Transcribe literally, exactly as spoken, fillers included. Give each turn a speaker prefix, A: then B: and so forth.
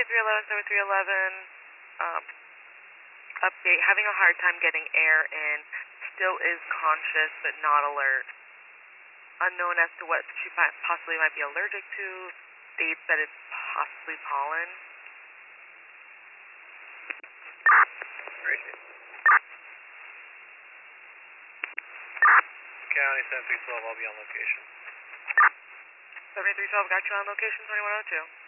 A: seventy-three eleven, seventy-three eleven, um, update, having a hard time getting air in, still is conscious but not alert. Unknown as to what she possibly might be allergic to, states that it's possibly pollen.
B: County seventy-three twelve, I'll be on location.
A: seventy-three twelve, got you on location, twenty-one oh two.